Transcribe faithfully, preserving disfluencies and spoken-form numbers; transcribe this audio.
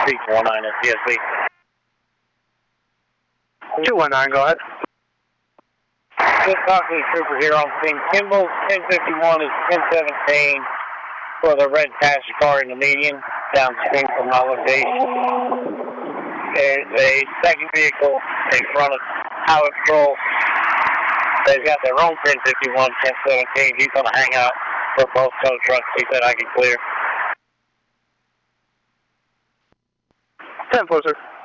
three four nine S D S B. two one nine, go ahead. Just talk to the trooper here on scene. Kimball ten fifty-one is ten seventeen for the red passenger car in the median, downstream from my location. There's a second vehicle in front of Highway Patrol. They've got their own ten fifty-one, ten seventeen. He's going to hang out for both tow trucks. He said I can clear. ten four, sir.